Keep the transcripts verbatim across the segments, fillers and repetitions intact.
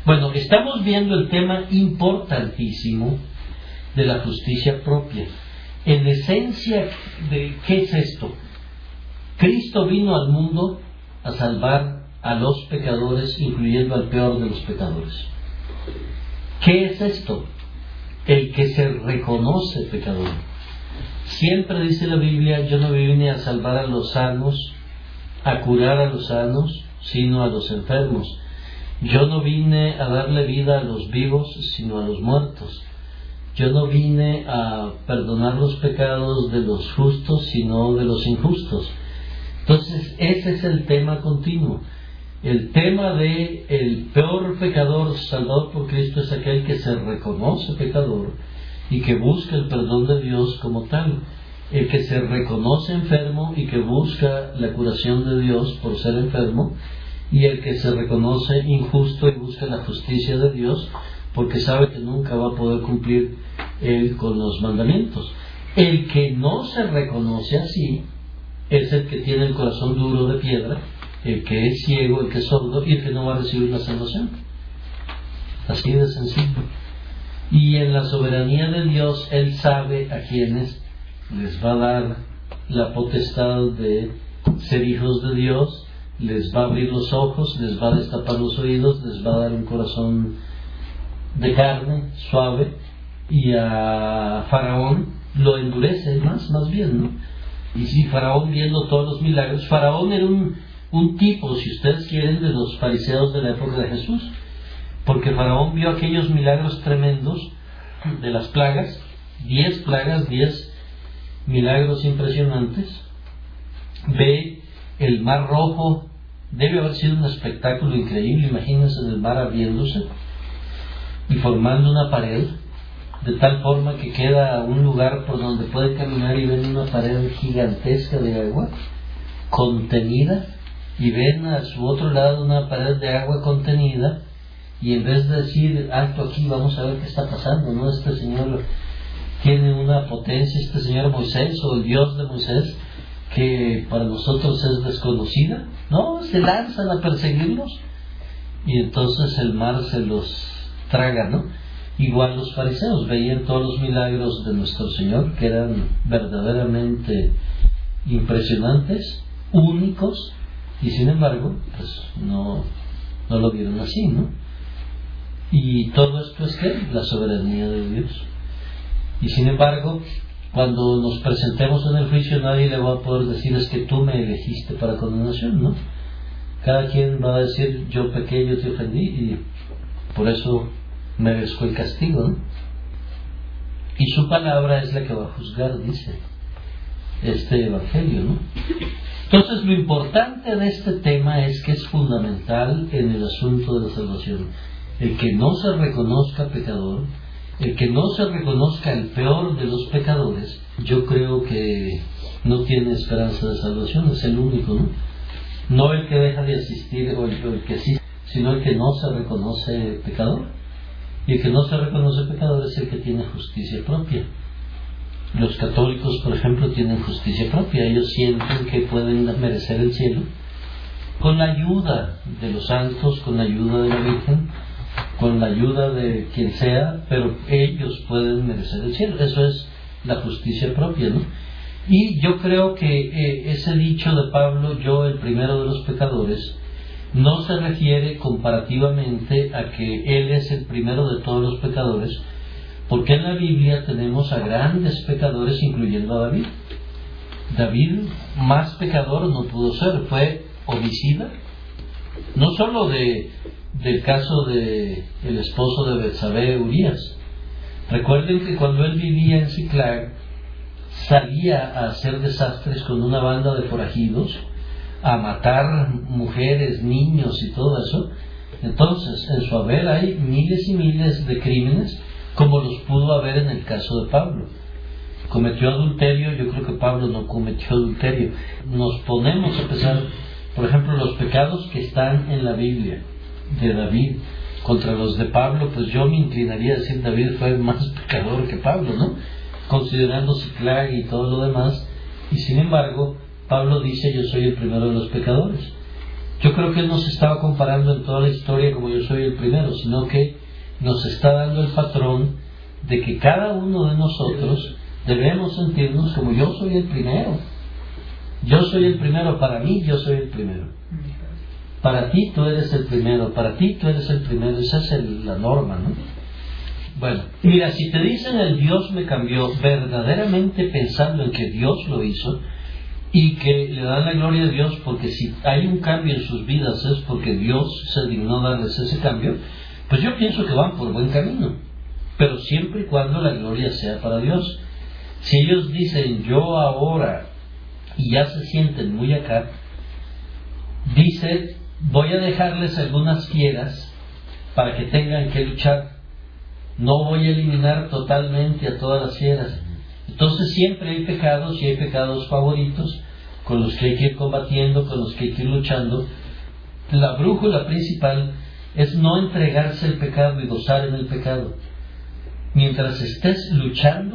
Bueno, estamos viendo el tema importantísimo de la justicia propia. En esencia, de ¿qué es esto? Cristo vino al mundo a salvar a los pecadores, incluyendo al peor de los pecadores. ¿Qué es esto? El que se reconoce pecador. Siempre dice la Biblia: yo no vine a salvar a los sanos, a curar a los sanos, sino a los enfermos. Yo no vine a darle vida a los vivos, sino a los muertos. Yo no vine a perdonar los pecados de los justos, sino de los injustos. Entonces, ese es el tema continuo. El tema de el peor pecador salvado por Cristo es aquel que se reconoce pecador y que busca el perdón de Dios como tal. El que se reconoce enfermo y que busca la curación de Dios por ser enfermo, y el que se reconoce injusto y busca la justicia de Dios porque sabe que nunca va a poder cumplir él con los mandamientos. El que no se reconoce así es el que tiene el corazón duro de piedra, el que es ciego, el que es sordo y el que no va a recibir la salvación. Así de sencillo. Y en la soberanía de Dios, Él sabe a quienes les va a dar la potestad de ser hijos de Dios, les va a abrir los ojos, les va a destapar los oídos, les va a dar un corazón de carne, suave, y a Faraón lo endurece más, más bien, ¿no? Y si Faraón, viendo todos los milagros, Faraón era un, un tipo, si ustedes quieren, de los fariseos de la época de Jesús, porque Faraón vio aquellos milagros tremendos de las plagas, diez plagas, diez milagros impresionantes, ve el mar rojo. Debe haber sido un espectáculo increíble. Imagínense el mar abriéndose y formando una pared, de tal forma que queda un lugar por donde puede caminar y ven una pared gigantesca de agua contenida, y ven a su otro lado una pared de agua contenida, y en vez de decir alto aquí, vamos a ver qué está pasando, ¿no? Este señor tiene una potencia, este señor Moisés o el Dios de Moisés, que para nosotros es desconocida. No, se lanzan a perseguirlos y entonces el mar se los traga, ¿no? Igual los fariseos veían todos los milagros de nuestro Señor, que eran verdaderamente impresionantes, únicos, y sin embargo pues no, no lo vieron así, ¿no? Y todo esto es que la soberanía de Dios. Y sin embargo, cuando nos presentemos en el juicio, nadie le va a poder decir: es que tú me elegiste para condenación, ¿no? Cada quien va a decir: yo pequé, yo te ofendí y por eso merezco el castigo, ¿no? Y su palabra es la que va a juzgar, dice este evangelio, ¿no? Entonces, lo importante de este tema es que es fundamental en el asunto de la salvación. El que no se reconozca pecador, el que no se reconozca el peor de los pecadores, yo creo que no tiene esperanza de salvación, es el único, ¿no? No el que deja de asistir o el, o el que sí, sino el que no se reconoce pecador. Y el que no se reconoce pecador es el que tiene justicia propia. Los católicos, por ejemplo, tienen justicia propia. Ellos sienten que pueden merecer el cielo con la ayuda de los santos, con la ayuda de la Virgen, con la ayuda de quien sea, pero ellos pueden merecer el cielo. Eso es la justicia propia, ¿no? Y yo creo que eh, ese dicho de Pablo, yo el primero de los pecadores, no se refiere comparativamente a que él es el primero de todos los pecadores, porque en la Biblia tenemos a grandes pecadores, incluyendo a David. David, más pecador no pudo ser, fue homicida, no solo de del caso de el esposo de Betsabé, Urías. Recuerden que cuando él vivía en Siclag, salía a hacer desastres con una banda de forajidos, a matar mujeres, niños y todo eso. Entonces, en su haber hay miles y miles de crímenes, como los pudo haber en el caso de Pablo. Cometió adulterio. Yo creo que Pablo no cometió adulterio. Nos ponemos a pensar, por ejemplo, los pecados que están en la Biblia de David contra los de Pablo, pues yo me inclinaría a decir David fue más pecador que Pablo, ¿no? Considerando Siclag y todo lo demás. Y sin embargo, Pablo dice: yo soy el primero de los pecadores. Yo creo que Él no se estaba comparando en toda la historia como yo soy el primero, sino que nos está dando el patrón de que cada uno de nosotros debemos sentirnos como yo soy el primero. Yo soy el primero, para mí yo soy el primero. Para ti tú eres el primero, para ti tú eres el primero, esa es el, la norma, ¿no? Bueno, mira, si te dicen el Dios me cambió, verdaderamente pensando en que Dios lo hizo y que le dan la gloria a Dios, porque si hay un cambio en sus vidas es porque Dios se dignó darles ese cambio, pues yo pienso que van por buen camino, pero siempre y cuando la gloria sea para Dios. Si ellos dicen yo ahora y ya se sienten muy acá, dice voy a dejarles algunas fieras para que tengan que luchar, no voy a eliminar totalmente a todas las fieras. Entonces siempre hay pecados y hay pecados favoritos con los que hay que ir combatiendo, con los que hay que ir luchando. La brújula principal es no entregarse al pecado y gozar en el pecado. Mientras estés luchando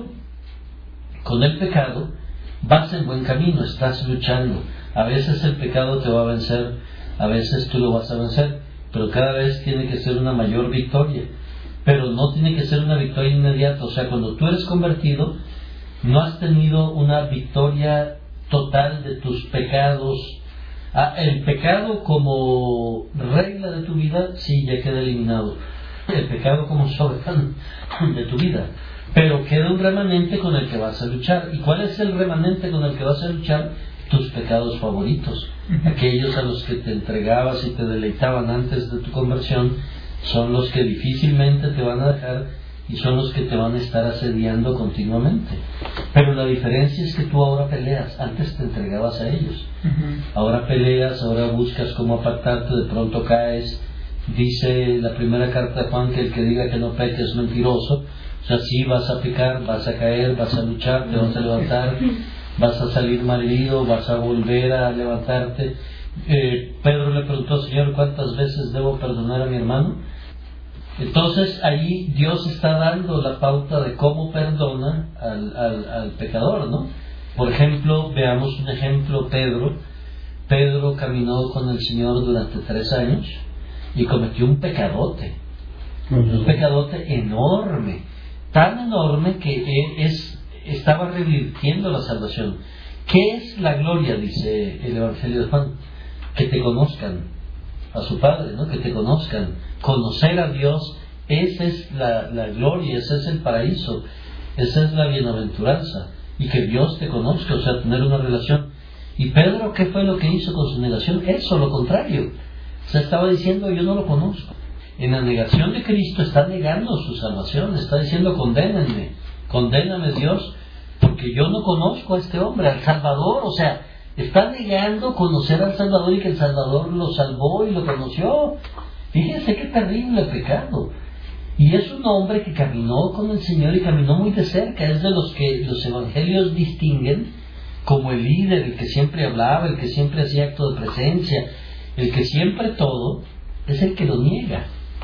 con el pecado, vas en buen camino, estás luchando. A veces el pecado te va a vencer, a veces tú lo vas a vencer, pero cada vez tiene que ser una mayor victoria. Pero no tiene que ser una victoria inmediata. O sea, cuando tú eres convertido, no has tenido una victoria total de tus pecados. Ah, el pecado como regla de tu vida, sí, ya queda eliminado. El pecado como soberano de tu vida. Pero queda un remanente con el que vas a luchar. ¿Y cuál es el remanente con el que vas a luchar? Tus pecados favoritos. Aquellos a los que te entregabas y te deleitaban antes de tu conversión, son los que difícilmente te van a dejar y son los que te van a estar asediando continuamente. Pero la diferencia es que tú ahora peleas. Antes te entregabas a ellos. Uh-huh. Ahora peleas, ahora buscas cómo apartarte, de pronto caes. Dice la primera carta de Juan que el que diga que no peque es mentiroso. O sea, sí, vas a pecar, vas a caer, vas a luchar, te vas a levantar, vas a salir malherido, vas a volver a levantarte. Eh, Pedro le preguntó, Señor, ¿cuántas veces debo perdonar a mi hermano? Entonces ahí Dios está dando la pauta de cómo perdona al, al, al pecador, ¿no? Por ejemplo, veamos un ejemplo, Pedro. Pedro caminó con el Señor durante tres años y cometió un pecadote, un pecadote enorme, tan enorme que es, estaba revirtiendo la salvación. ¿Qué es la gloria? Dice el Evangelio de Juan. Que te conozcan a su Padre, ¿no? Que te conozcan. Conocer a Dios, esa es la, la gloria, ese es el paraíso, esa es la bienaventuranza. Y que Dios te conozca, o sea, tener una relación. ¿Y Pedro qué fue lo que hizo con su negación? Eso, lo contrario. O sea, estaba diciendo, yo no lo conozco. En la negación de Cristo está negando su salvación, está diciendo, condénenme, condéname Dios, porque yo no conozco a este hombre, al Salvador. O sea, está negando conocer al Salvador y que el Salvador lo salvó y lo conoció. Fíjense qué terrible el pecado. Y es un hombre que caminó con el Señor y caminó muy de cerca. Es de los que los evangelios distinguen como el líder, el que siempre hablaba, el que siempre hacía acto de presencia, el que siempre todo, es el que lo niega.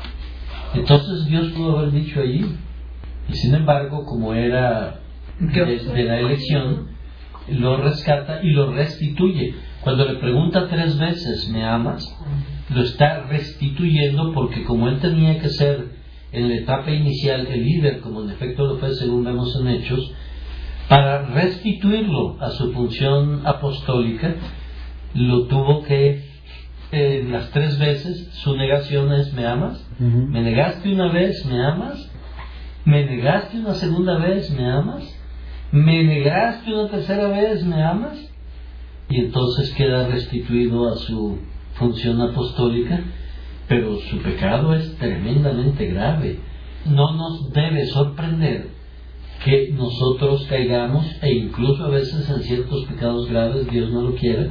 Entonces Dios pudo haber dicho allí, y sin embargo, como era de, de la elección, lo rescata y lo restituye. Cuando le pregunta tres veces, ¿me amas?, lo está restituyendo, porque como él tenía que ser en la etapa inicial el líder, como en efecto lo fue según vemos en Hechos, para restituirlo a su función apostólica, lo tuvo que, eh, las tres veces, su negación es, ¿me amas? Uh-huh. ¿Me negaste una vez? ¿Me amas? ¿Me negaste una segunda vez? ¿Me amas? ¿Me negaste una tercera vez? ¿Me amas? Y entonces queda restituido a su función apostólica, pero su pecado es tremendamente grave. No nos debe sorprender que nosotros caigamos, e incluso a veces en ciertos pecados graves, Dios no lo quiera,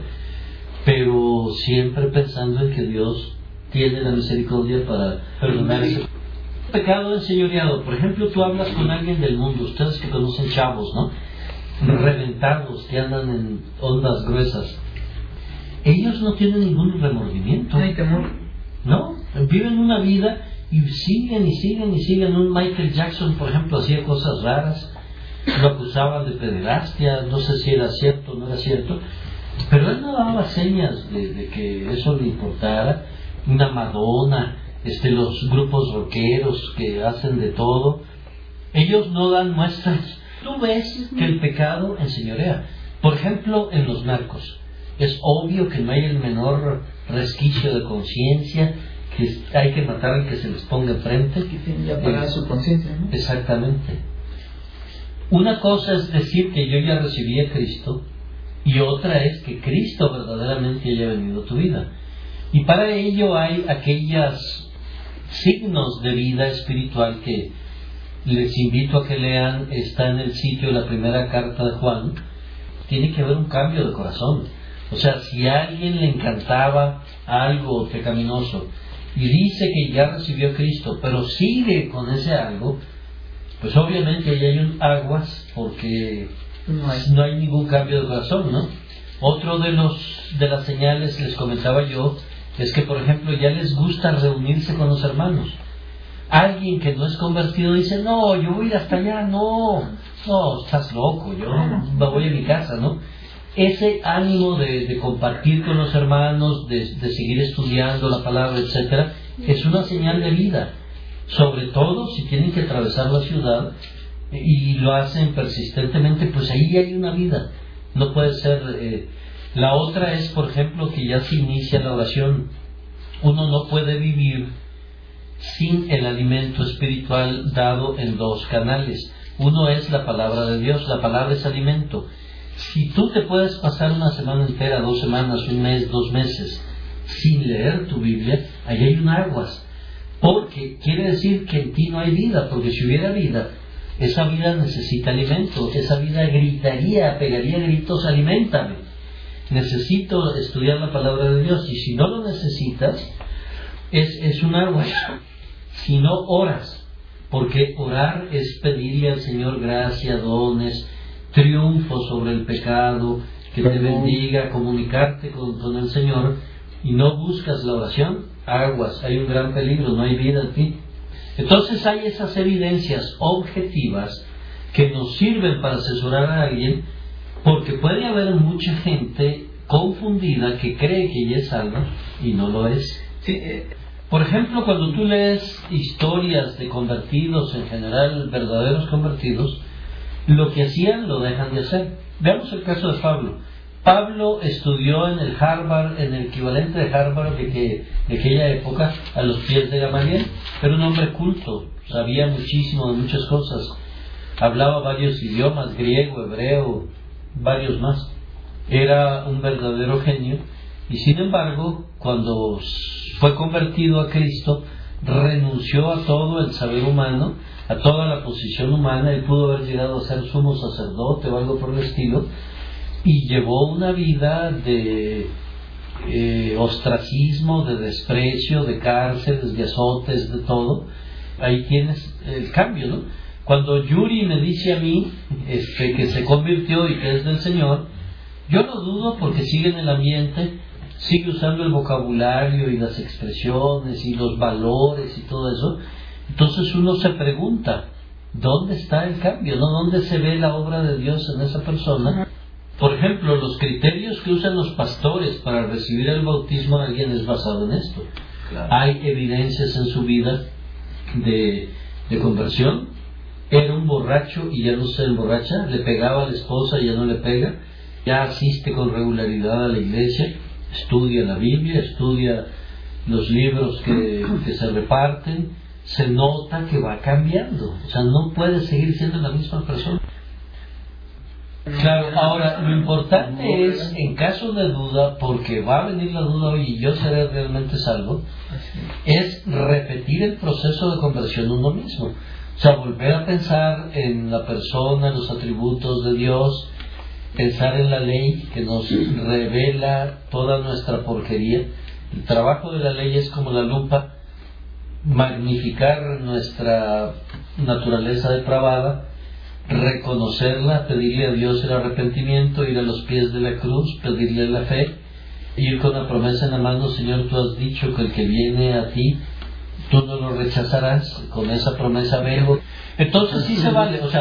pero siempre pensando en que Dios tiene la misericordia para perdonar ese pecado enseñoreado. Por ejemplo, tú hablas con alguien del mundo, ustedes que conocen chavos, ¿no?, reventados, que andan en ondas gruesas. Ellos no tienen ningún remordimiento. No hay temor. No, viven una vida y siguen y siguen y siguen. Un Michael Jackson, por ejemplo, hacía cosas raras, lo acusaban de pederastia, no sé si era cierto o no era cierto, Pero él no daba señas de, de que eso le importara. Una Madonna, este, los grupos rockeros que hacen de todo, ellos no dan muestras. Tú ves que el pecado enseñorea. Por ejemplo, en los narcos. Es obvio que no hay el menor resquicio de conciencia, que hay que matar al que se les ponga enfrente. Que tienen ya para eh, su conciencia, ¿no? Exactamente. Una cosa es decir que yo ya recibí a Cristo, y otra es que Cristo verdaderamente haya venido a tu vida. Y para ello hay aquellos signos de vida espiritual que les invito a que lean. Está en el sitio de la primera carta de Juan. Tiene que haber un cambio de corazón. O sea, si a alguien le encantaba algo pecaminoso y dice que ya recibió a Cristo, pero sigue con ese algo, pues obviamente ahí hay un aguas, porque no hay, no hay ningún cambio de corazón, ¿no? Otro de los de las señales, les comentaba yo, es que, por ejemplo, ya les gusta reunirse con los hermanos. Alguien que no es convertido dice, no, yo voy a ir hasta allá, no, no, estás loco, yo me voy a mi casa, ¿no? Ese ánimo de, de compartir con los hermanos, de, de seguir estudiando la palabra, etcétera, es una señal de vida. Sobre todo si tienen que atravesar la ciudad y lo hacen persistentemente, pues ahí hay una vida. No puede ser... Eh, La otra es, por ejemplo, que ya se inicia la oración. Uno no puede vivir sin el alimento espiritual dado en dos canales. Uno es la palabra de Dios. La palabra es alimento. Si tú te puedes pasar una semana entera, dos semanas, un mes, dos meses sin leer tu Biblia, ahí hay un aguas. Porque quiere decir que en ti no hay vida. Porque si hubiera vida, esa vida necesita alimento. Esa vida gritaría, pegaría gritos, aliméntame. Necesito estudiar la palabra de Dios. Y si no lo necesitas, es, es un agua. Si no oras, porque orar es pedirle al Señor gracia, dones, triunfo sobre el pecado, que te bendiga, comunicarte con, con el Señor, y no buscas la oración, aguas, hay un gran peligro, no hay vida en ti. Entonces hay esas evidencias objetivas que nos sirven para asesorar a alguien, porque puede haber mucha gente confundida que cree que ella es salva y no lo es. Sí, eh, por ejemplo, cuando tú lees historias de convertidos, en general verdaderos convertidos, lo que hacían lo dejan de hacer. Veamos el caso de Pablo. Pablo estudió en el Harvard, en el equivalente de Harvard de, que, de aquella época, a los pies de Gamaliel. Era un hombre culto, sabía muchísimo de muchas cosas, hablaba varios idiomas, griego, hebreo, varios más. Era un verdadero genio, y sin embargo, cuando fue convertido a Cristo, renunció a todo el saber humano, a toda la posición humana. Él pudo haber llegado a ser sumo sacerdote o algo por el estilo, y llevó una vida de eh, ostracismo, de desprecio, de cárceles, de azotes, de todo. Ahí tienes el cambio, ¿no? Cuando Yuri me dice a mí este, que se convirtió y que es del Señor, yo no dudo, porque sigue en el ambiente, sigue usando el vocabulario y las expresiones y los valores y todo eso. Entonces uno se pregunta, ¿dónde está el cambio? ¿No? ¿Dónde se ve la obra de Dios en esa persona? Por ejemplo, los criterios que usan los pastores para recibir el bautismo de alguien es basado en esto. Claro. Hay evidencias en su vida de, de conversión. Era un borracho y ya no se emborracha, le pegaba a la esposa y ya no le pega, ya asiste con regularidad a la iglesia, estudia la Biblia, estudia los libros que, que se reparten, se nota que va cambiando, o sea, no puede seguir siendo la misma persona. Claro, ahora lo importante es, en caso de duda, porque va a venir la duda hoy y yo seré realmente salvo, es repetir el proceso de conversión uno mismo. O sea, volver a pensar en la persona, en los atributos de Dios, pensar en la ley que nos revela toda nuestra porquería. El trabajo de la ley es como la lupa, magnificar nuestra naturaleza depravada, reconocerla, pedirle a Dios el arrepentimiento, ir a los pies de la cruz, pedirle la fe, ir con la promesa en la mano. Señor, tú has dicho que el que viene a ti, tú no lo rechazarás. Con esa promesa veo. Entonces sí se vale. O sea,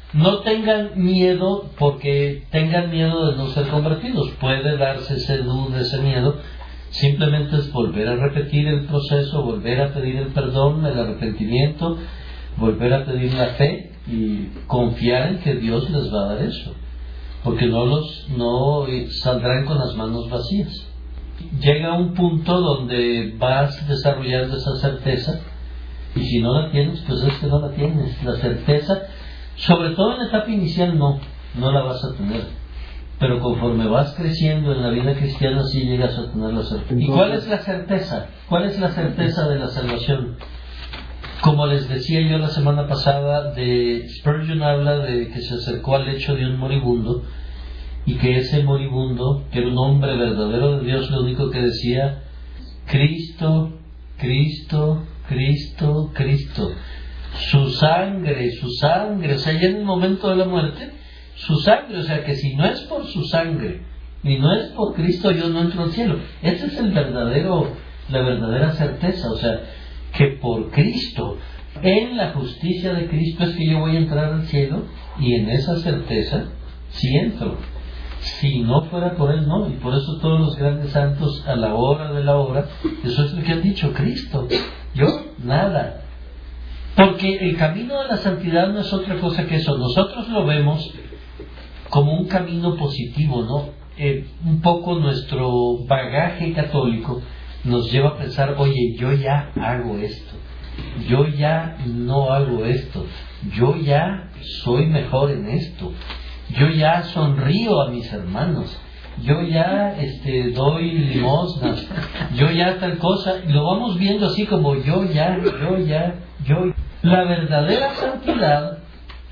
no tengan miedo porque tengan miedo de no ser convertidos. Puede darse ese duda, ese miedo. Simplemente es volver a repetir el proceso, volver a pedir el perdón, el arrepentimiento, volver a pedir la fe y confiar en que Dios les va a dar eso, porque no los no saldrán con las manos vacías. Llega un punto donde vas desarrollando esa certeza, y si no la tienes, pues es que no la tienes. La certeza, sobre todo en la etapa inicial, no, no la vas a tener. Pero conforme vas creciendo en la vida cristiana, sí llegas a tener la certeza. ¿Y cuál es la certeza? ¿Cuál es la certeza de la salvación? Como les decía yo la semana pasada, de Spurgeon habla de que se acercó al lecho de un moribundo, y que ese moribundo, que era un hombre verdadero de Dios, lo único que decía: Cristo, Cristo, Cristo, Cristo. Su sangre, su sangre. O sea, ya en el momento de la muerte, su sangre. O sea, que si no es por su sangre y no es por Cristo, yo no entro al cielo. Ese es el verdadero, la verdadera certeza. O sea, que por Cristo, en la justicia de Cristo, es que yo voy a entrar al cielo, y en esa certeza sí entro. Si no fuera por Él, no. Y por eso todos los grandes santos, a la hora de la hora, eso es lo que han dicho: Cristo, yo nada. Porque el camino de la santidad no es otra cosa que eso. Nosotros lo vemos como un camino positivo, ¿no? Eh, un poco nuestro bagaje católico nos lleva a pensar: oye, yo ya hago esto, yo ya no hago esto, yo ya soy mejor en esto, yo ya sonrío a mis hermanos, yo ya este, doy limosnas, yo ya tal cosa. Lo vamos viendo así como yo ya, yo ya, yo. La verdadera santidad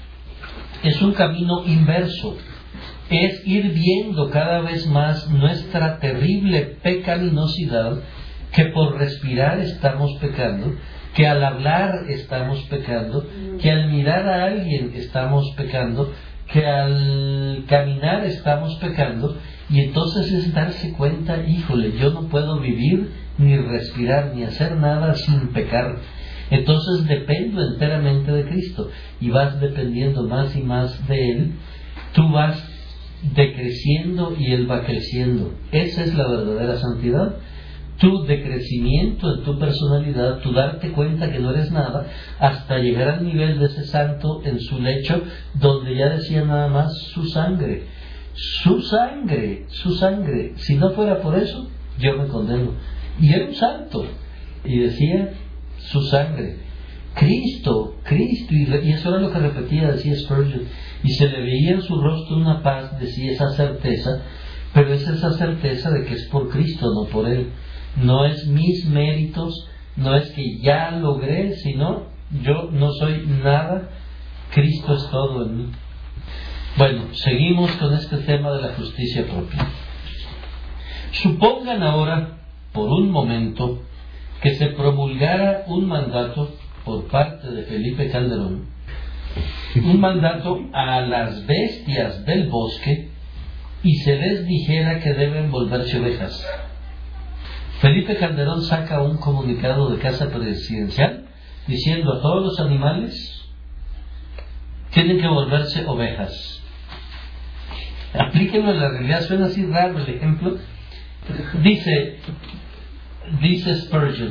es un camino inverso. Es ir viendo cada vez más nuestra terrible pecaminosidad, que por respirar estamos pecando, que al hablar estamos pecando, que al mirar a alguien estamos pecando, que al caminar estamos pecando. Y entonces es darse cuenta: híjole, yo no puedo vivir, ni respirar, ni hacer nada sin pecar. Entonces dependo enteramente de Cristo, y vas dependiendo más y más de Él. Tú vas decreciendo y Él va creciendo. Esa es la verdadera santidad. Tu decrecimiento en tu personalidad, tu darte cuenta que no eres nada, hasta llegar al nivel de ese santo en su lecho, donde ya decía nada más: su sangre, su sangre, su sangre. Si no fuera por eso, yo me condeno. Y era un santo, y decía: su sangre, Cristo, Cristo. Y eso era lo que repetía, decía Spurgeon. Y se le veía en su rostro una paz, decía, esa certeza. Pero es esa certeza de que es por Cristo, no por Él. No es mis méritos, no es que ya logré, sino yo no soy nada, Cristo es todo en mí. Bueno, seguimos con este tema de la justicia propia. Supongan ahora, por un momento, que se promulgara un mandato por parte de Felipe Calderón, un mandato a las bestias del bosque, y se les dijera que deben volverse ovejas. Felipe Calderón saca un comunicado de Casa Presidencial diciendo a todos los animales: tienen que volverse ovejas. Aplíquenlo en la realidad. Suena así raro el ejemplo. Dice, dice Spurgeon: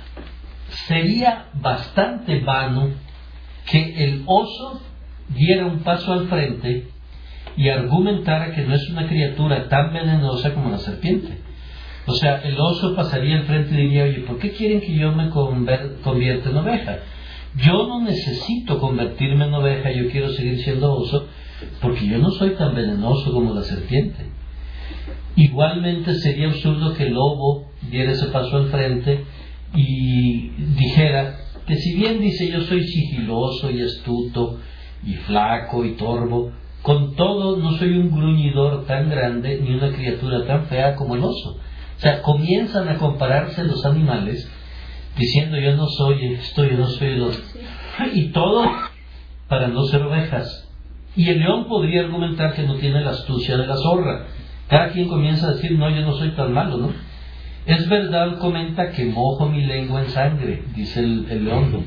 sería bastante vano que el oso diera un paso al frente y argumentara que no es una criatura tan venenosa como la serpiente. O sea, el oso pasaría al frente y diría: oye, ¿por qué quieren que yo me conver- convierta en oveja? Yo no necesito convertirme en oveja, yo quiero seguir siendo oso, porque yo no soy tan venenoso como la serpiente. Igualmente sería absurdo que el lobo diera ese paso al frente y dijera que, si bien dice yo soy sigiloso y astuto y flaco y torvo, con todo no soy un gruñidor tan grande ni una criatura tan fea como el oso. O sea, comienzan a compararse los animales diciendo: yo no soy esto, yo no soy el otro, y todo para no ser ovejas. Y el león podría argumentar que no tiene la astucia de la zorra. Cada quien comienza a decir: no, yo no soy tan malo, ¿no? Es verdad, comenta, que mojo mi lengua en sangre, dice el, el león,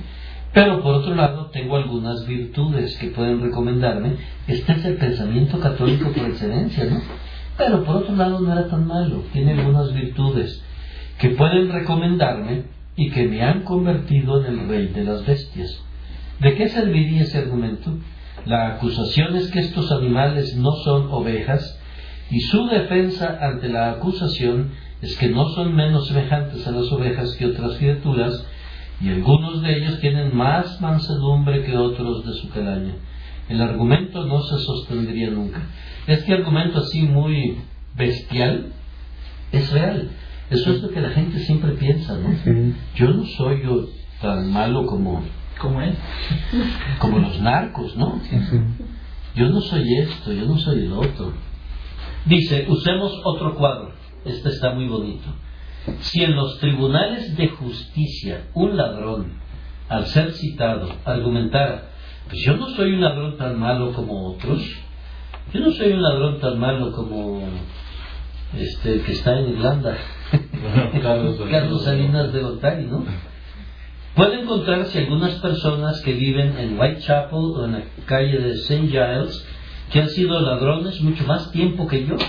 Pero por otro lado, tengo algunas virtudes que pueden recomendarme. Este es el pensamiento católico por excelencia, ¿no? Pero por otro lado no era tan malo. Tiene algunas virtudes que pueden recomendarme y que me han convertido en el rey de las bestias. ¿De qué serviría ese argumento? La acusación es que estos animales no son ovejas, y su defensa ante la acusación es que no son menos semejantes a las ovejas que otras criaturas, y algunos de ellos tienen más mansedumbre que otros de su calaña. El argumento no se sostendría nunca. Este argumento así muy bestial es real. Eso es lo que la gente siempre piensa, ¿no? Sí. Yo no soy yo tan malo como... ¿Cómo es? Como los narcos, ¿no? Sí, sí. Yo no soy esto, yo no soy el otro. Dice, usemos otro cuadro. Este está muy bonito. Si en los tribunales de justicia un ladrón, al ser citado, argumentara, pues yo no soy un ladrón tan malo como otros, yo no soy un ladrón tan malo como este el que está en Irlanda, Carlos, Carlos Salinas de Gortari, ¿no? Puede encontrarse algunas personas que viven en Whitechapel o en la calle de Saint Giles que han sido ladrones mucho más tiempo que yo,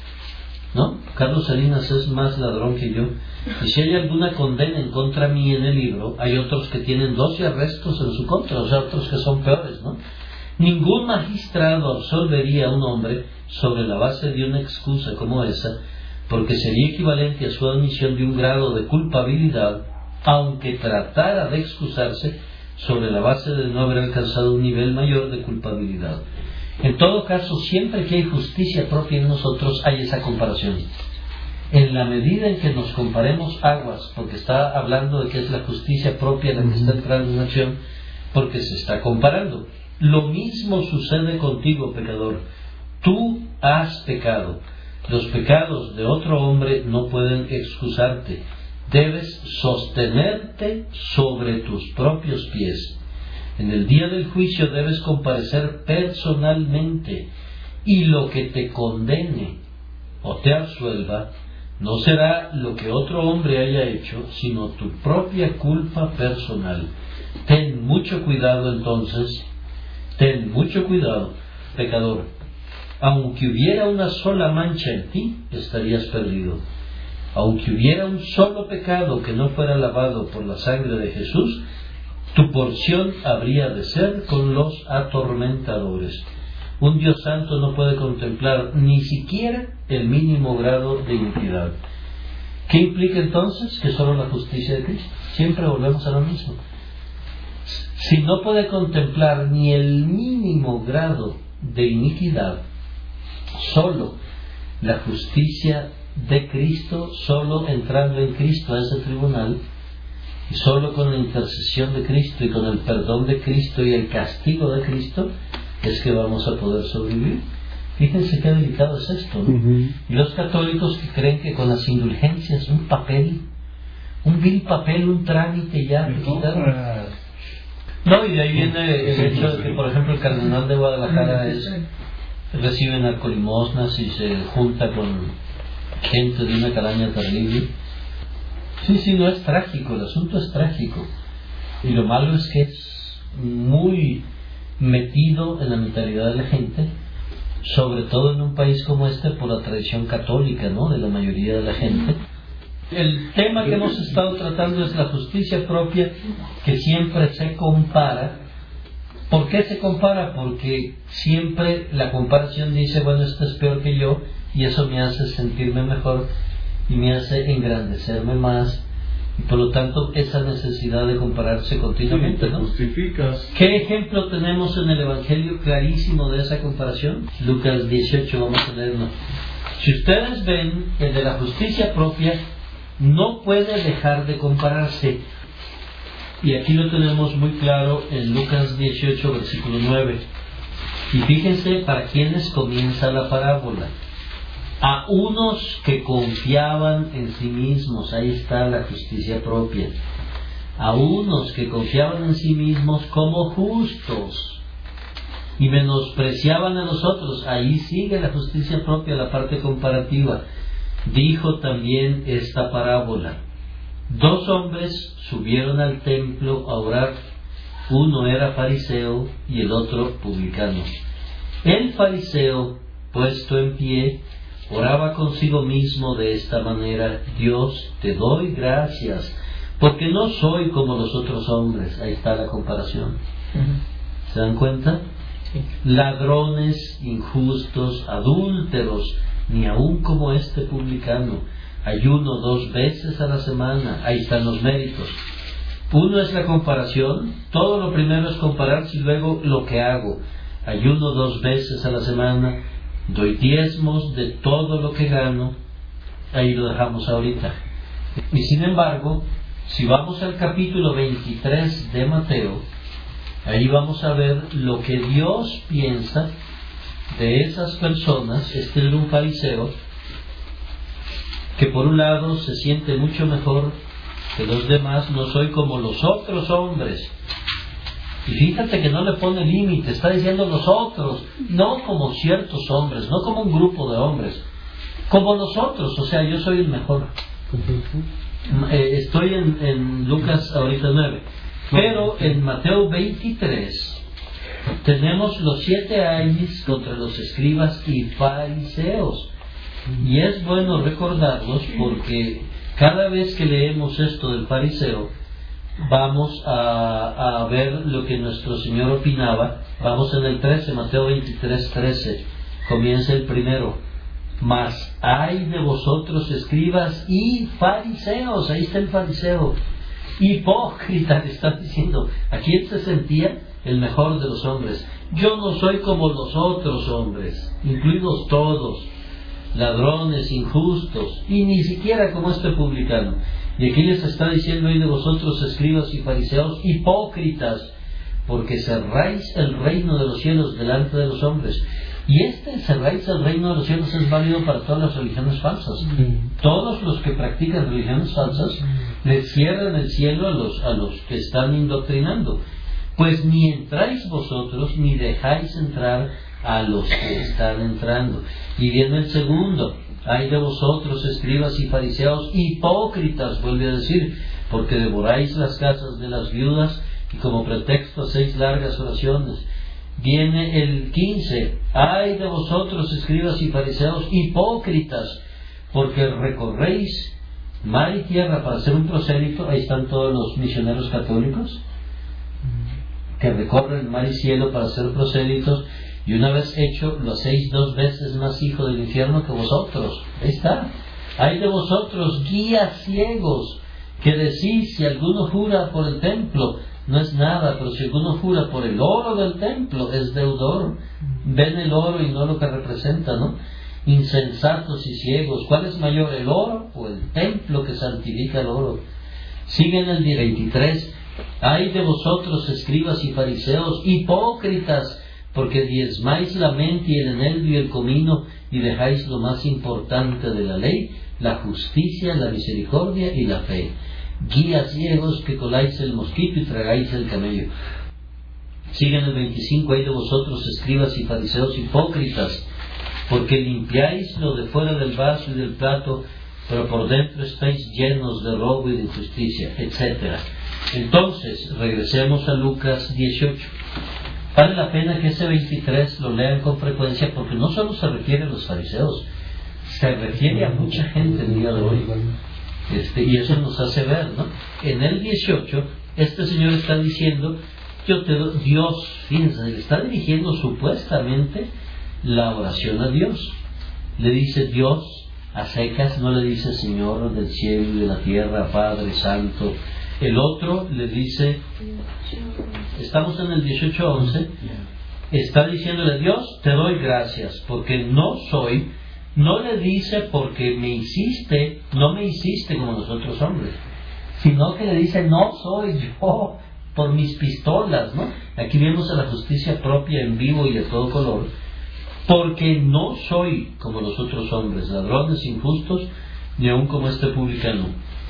¿no? Carlos Salinas es más ladrón que yo. Y si hay alguna condena en contra mí en el libro, hay otros que tienen doce arrestos en su contra, o sea, otros que son peores, ¿no? Ningún magistrado absolvería a un hombre sobre la base de una excusa como esa, porque sería equivalente a su admisión de un grado de culpabilidad, aunque tratara de excusarse sobre la base de no haber alcanzado un nivel mayor de culpabilidad. En todo caso, siempre que hay justicia propia en nosotros, hay esa comparación. En la medida en que nos comparemos aguas, porque está hablando de que es la justicia propia la que está entrando en acción, porque se está comparando. Lo mismo sucede contigo, pecador. Tú has pecado. Los pecados de otro hombre no pueden excusarte. Debes sostenerte sobre tus propios pies. En el día del juicio debes comparecer personalmente, y lo que te condene o te absuelva no será lo que otro hombre haya hecho, sino tu propia culpa personal. Ten mucho cuidado entonces, ten mucho cuidado, pecador. Aunque hubiera una sola mancha en ti, estarías perdido. Aunque hubiera un solo pecado que no fuera lavado por la sangre de Jesús, tu porción habría de ser con los atormentadores. Un Dios santo no puede contemplar ni siquiera el mínimo grado de iniquidad. ¿Qué implica entonces? Que solo la justicia de Cristo. Siempre volvemos a lo mismo. Si no puede contemplar ni el mínimo grado de iniquidad, solo la justicia de Cristo, solo entrando en Cristo a ese tribunal, y solo con la intercesión de Cristo y con el perdón de Cristo y el castigo de Cristo es que vamos a poder sobrevivir. Fíjense qué delicado es esto, ¿no? Uh-huh. Y los católicos que creen que con las indulgencias, un papel, un vil papel, un trámite ya te quitaron. No, y de ahí viene el hecho de que, por ejemplo, el cardenal de Guadalajara es, recibe narcolimosnas y se junta con gente de una calaña terrible. Sí, sí, no es trágico, el asunto es trágico. Y lo malo es que es muy metido en la mentalidad de la gente, sobre todo en un país como este por la tradición católica, ¿no?, de la mayoría de la gente. El tema que hemos estado tratando es la justicia propia, que siempre se compara. ¿Por qué se compara? Porque siempre la comparación dice, bueno, esto es peor que yo, y eso me hace sentirme mejor y me hace engrandecerme más, y por lo tanto esa necesidad de compararse continuamente, ¿no? Justificas. ¿Qué ejemplo tenemos en el Evangelio clarísimo de esa comparación? Lucas dieciocho, vamos a leerlo. Si ustedes ven, el de la justicia propia no puede dejar de compararse, y aquí lo tenemos muy claro en Lucas dieciocho, versículo nueve. Y fíjense para quiénes comienza la parábola. A unos que confiaban en sí mismos, ahí está la justicia propia. A unos que confiaban en sí mismos como justos y menospreciaban a los otros, ahí sigue la justicia propia, la parte comparativa. Dijo también esta parábola: dos hombres subieron al templo a orar, Uno era fariseo y el otro publicano. El fariseo, puesto en pie, oraba consigo mismo de esta manera: Dios, te doy gracias, porque no soy como los otros hombres. Ahí está la comparación. ¿Se dan cuenta? Ladrones, injustos, adúlteros, ni aun como este publicano. Ayuno dos veces a la semana. Ahí están los méritos. Uno es la comparación. Todo lo primero es compararse y luego lo que hago. Ayuno dos veces a la semana. Doy diezmos de todo lo que gano. Ahí lo dejamos ahorita. Y sin embargo, si vamos al capítulo veintitrés de Mateo, ahí vamos a ver lo que Dios piensa de esas personas. Este es un fariseo que por un lado se siente mucho mejor que los demás. No soy como los otros hombres. Y fíjate que no le pone límite, está diciendo los otros, no como ciertos hombres, no como un grupo de hombres, como los otros. O sea, yo soy el mejor. Eh, estoy en, en Lucas ahorita nueve, pero en Mateo veintitrés tenemos los siete ayes contra los escribas y fariseos. Y es bueno recordarlos porque cada vez que leemos esto del fariseo, vamos a, a ver lo que nuestro Señor opinaba. Vamos en el trece, Mateo veintitrés, trece. Comienza el primero. Mas ay de vosotros, escribas y fariseos. Ahí está el fariseo. Hipócrita, le está diciendo. ¿A quién se sentía el mejor de los hombres? Yo no soy como los otros hombres, incluidos todos. Ladrones, injustos, y ni siquiera como este publicano. Y aquí les está diciendo: hoy de vosotros, escribas y fariseos, hipócritas, porque cerráis el reino de los cielos delante de los hombres. Y este cerráis el reino de los cielos es válido para todas las religiones falsas. Mm. Todos los que practican religiones falsas mm. les cierran el cielo a los, a los que están indoctrinando. Pues ni entráis vosotros, ni dejáis entrar a los que están entrando. Y viene el segundo: ay de vosotros, escribas y fariseos, hipócritas, vuelve a decir, porque devoráis las casas de las viudas y como pretexto hacéis largas oraciones. Viene el quince: ay de vosotros, escribas y fariseos, hipócritas, porque recorréis mar y tierra para hacer un prosélito. Ahí están todos los misioneros católicos que recorren mar y cielo para hacer prosélitos. Y una vez hecho, lo hacéis dos veces más hijo del infierno que vosotros. Ahí está. Hay de vosotros, guías ciegos, que decís: si alguno jura por el templo, no es nada, pero si alguno jura por el oro del templo, es deudor. Ven el oro y no lo que representa, ¿no? Insensatos y ciegos, ¿cuál es mayor, el oro o el templo que santifica el oro? Sigue en el veintitrés: hay de vosotros, escribas y fariseos, hipócritas, porque diezmáis la mente y el eneldo y el comino, y dejáis lo más importante de la ley, la justicia, la misericordia y la fe. Guías ciegos, que coláis el mosquito y tragáis el camello. Sigue en el veinticinco: hay de vosotros, escribas y fariseos, hipócritas, porque limpiáis lo de fuera del vaso y del plato, pero por dentro estáis llenos de robo y de injusticia, etcétera. Entonces, regresemos a Lucas dieciocho. Vale la pena que ese veintitrés lo lean con frecuencia, porque no solo se refiere a los fariseos, se refiere a mucha gente el día de hoy. Este, y eso nos hace ver, ¿no? En el dieciocho, este señor está diciendo: yo te doy, Dios, fíjense, le está dirigiendo supuestamente la oración a Dios. Le dice Dios a secas, no le dice Señor del cielo y de la tierra, Padre Santo. El otro le dice, estamos en el dieciocho once, está diciéndole: Dios, te doy gracias, porque no soy. No le dice porque me hiciste, no me hiciste como los otros hombres, sino que le dice: no soy yo por mis pistolas, ¿no? Aquí vemos a la justicia propia en vivo y de todo color, porque no soy como los otros hombres, ladrones, injustos, ni aun como este publicano.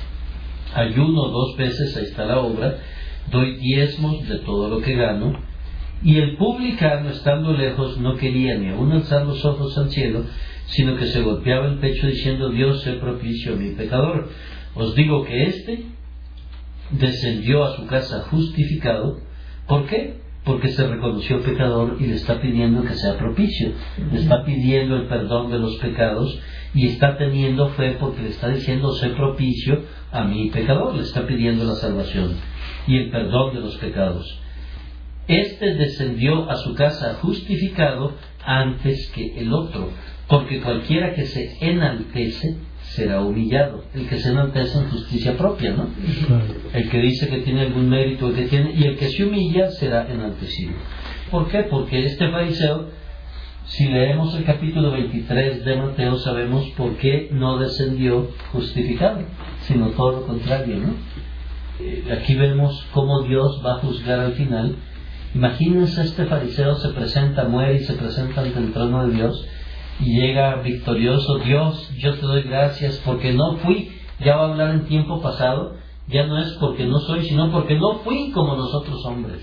Ayuno dos veces, ahí está la obra, doy diezmos de todo lo que gano. Y el publicano, estando lejos, no quería ni aun alzar los ojos al cielo, sino que se golpeaba el pecho diciendo: Dios, sé propicio a mi pecador. Os digo que éste descendió a su casa justificado, ¿Por qué? Porque se reconoció pecador y le está pidiendo que sea propicio, le está pidiendo el perdón de los pecados y está teniendo fe porque le está diciendo sé propicio a mi pecador, le está pidiendo la salvación y el perdón de los pecados. Este descendió a su casa justificado antes que el otro, porque cualquiera que se enaltece será humillado. El que se enaltece en justicia propia, ¿no? El que dice que tiene algún mérito, el que tiene, y el que se humilla será enaltecido. ¿Por qué? Porque este fariseo, si leemos el capítulo veintitrés de Mateo, sabemos por qué no descendió justificado, sino todo lo contrario, ¿no? Eh, aquí vemos cómo Dios va a juzgar al final. Imagínense, este fariseo se presenta, muere y se presenta ante el trono de Dios y llega victorioso. Dios, yo te doy gracias porque no fui, ya va a hablar en tiempo pasado, ya no es porque no soy, sino porque no fui como los otros hombres.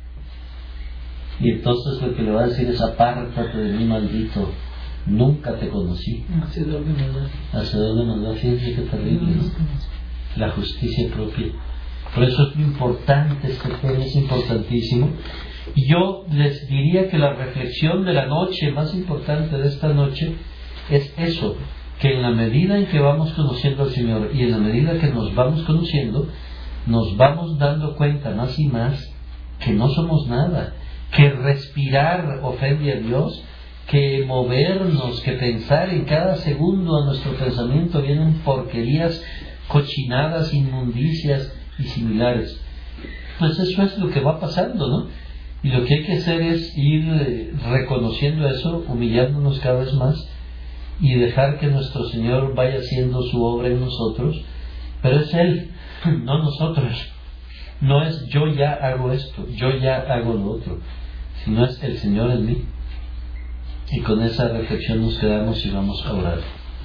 Y entonces lo que le va a decir es: apártate de mí, maldito, nunca te conocí. Hacedor de maldad. Hacedor de maldad, fíjense qué terrible, ¿no? La justicia propia. Por eso es muy importante este tema, es importantísimo. Y yo les diría que la reflexión de la noche, más importante de esta noche, es eso, que en la medida en que vamos conociendo al Señor y en la medida que nos vamos conociendo, nos vamos dando cuenta más y más que no somos nada, que respirar ofende a Dios, que movernos, que pensar en cada segundo a nuestro pensamiento vienen porquerías, cochinadas, inmundicias y similares. Pues eso es lo que va pasando, ¿no? Y lo que hay que hacer es ir eh, reconociendo eso, humillándonos cada vez más y dejar que nuestro Señor vaya haciendo su obra en nosotros. Pero es Él, no nosotros. No es yo ya hago esto, yo ya hago lo otro, sino es el Señor en mí. Y con esa reflexión nos quedamos y vamos a orar.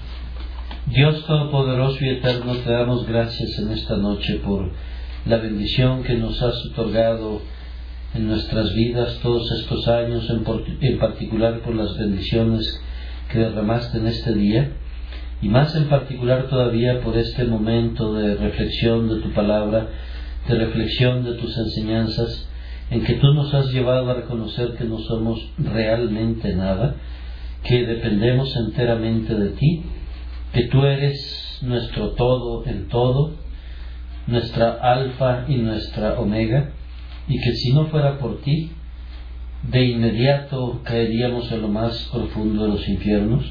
Dios Todopoderoso y Eterno, te damos gracias en esta noche por la bendición que nos has otorgado en nuestras vidas todos estos años, en, por, en particular por las bendiciones que derramaste en este día, y más en particular todavía por este momento de reflexión de tu palabra, de reflexión de tus enseñanzas, en que tú nos has llevado a reconocer que no somos realmente nada, que dependemos enteramente de ti, que tú eres nuestro todo en todo, nuestra alfa y nuestra omega, y que si no fuera por ti, de inmediato caeríamos en lo más profundo de los infiernos.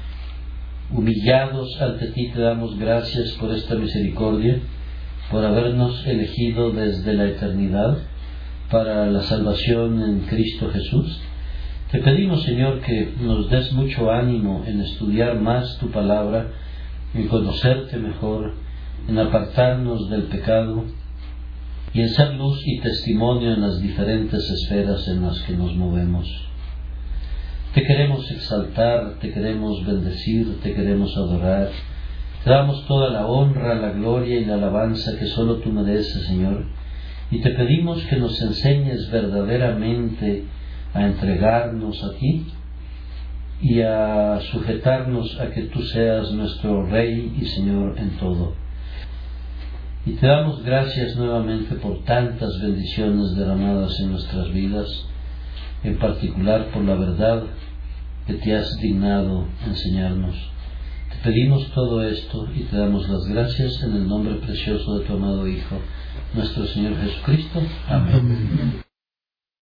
Humillados ante ti te damos gracias por esta misericordia, por habernos elegido desde la eternidad para la salvación en Cristo Jesús. Te pedimos, Señor, que nos des mucho ánimo en estudiar más tu palabra, en conocerte mejor, en apartarnos del pecado y en ser luz y testimonio en las diferentes esferas en las que nos movemos. Te queremos exaltar, te queremos bendecir, te queremos adorar. Te damos toda la honra, la gloria y la alabanza que solo tú mereces, Señor. Y te pedimos que nos enseñes verdaderamente a entregarnos a ti y a sujetarnos a que tú seas nuestro Rey y Señor en todo. Y te damos gracias nuevamente por tantas bendiciones derramadas en nuestras vidas, en particular por la verdad que te has dignado enseñarnos. Te pedimos todo esto y te damos las gracias en el nombre precioso de tu amado Hijo, nuestro Señor Jesucristo. Amén. Amén.